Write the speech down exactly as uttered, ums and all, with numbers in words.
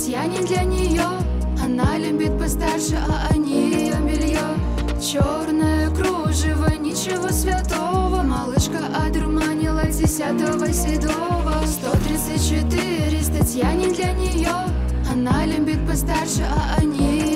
Татьяне для нее. Она любит постарше, а они ее белье. Черное кружево, ничего святого. Малышка одурманила десятого седого. Сто тридцать четыре с Татьяне для нее. Она любит постарше, а они